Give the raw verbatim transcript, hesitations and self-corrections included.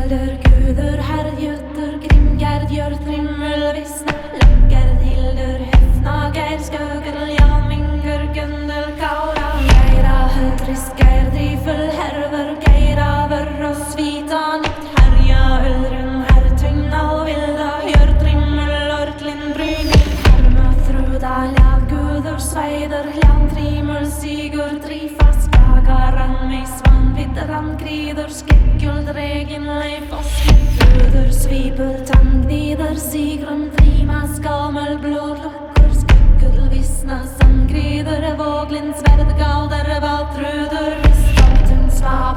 hilder, guder, herrgjutter, grimgerd, gjør trimmel, visne, laggerd, hilder, hefna, geir, skøgel, jamingur, gundel, kaura, geira, hødris, geir, drifel, herver, geira, vør og svita, nytt, herja, ullrun, hertynna, vilda, gjør trimmel, orklin, bryning, herma, thruda, lag, guder, sveider, jan, trimmel, sigur, trifas, gagaran, meis, Vitran, grider, skekkel, dregen, leif og skekkuder, svipel, tanngnider, sigrum, trima, skammel, blodlukker, skekkel, visna, sandgrider, våglin, sverd, galder, valtruder, vistaltun, svav,